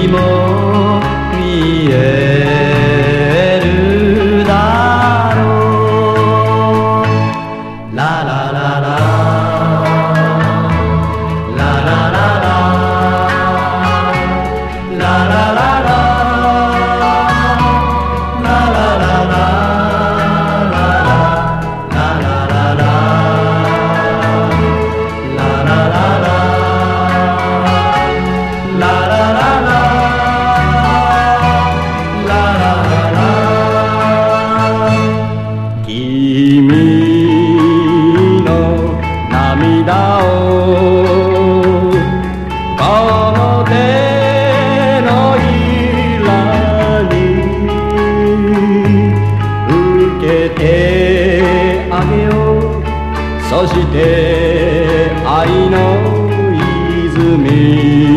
も見えるだろう。ララララララララララララ君の涙をこの手のひらに受けてあげよう。そして愛の泉